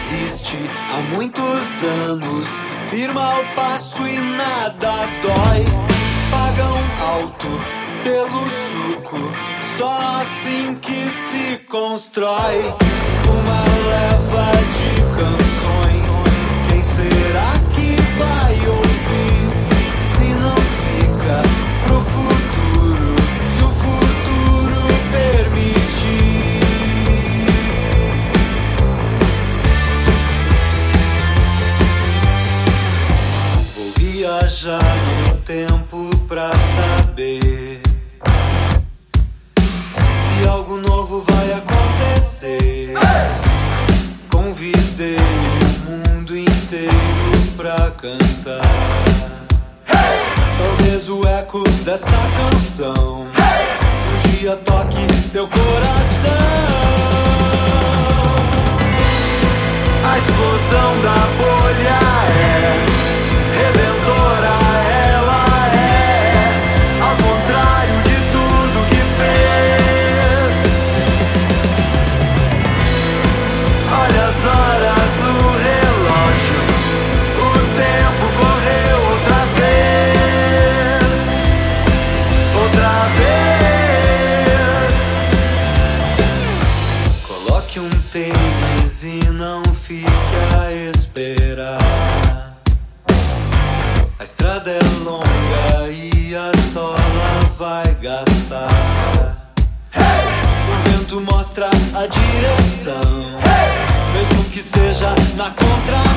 existe há muitos anos, firma o passo e nada dói. Pagam alto pelo suco, só assim que se constrói uma leva de canções. Quem será que vai ouvir se não fica pro futuro, se o futuro permitir? Vou viajar no tempo pra saber se algo novo vai acontecer. Convidei o mundo inteiro pra cantar. Talvez o eco dessa canção um dia toque teu coração. A explosão da bolha é redentora, ela é ao contrário de tudo que fez. Olha as horas no relógio, o tempo correu outra vez, outra vez. Coloque um tênis e não fique a esperar. A estrada é longa e a sola vai gastar. O vento mostra a direção, mesmo que seja na contramão.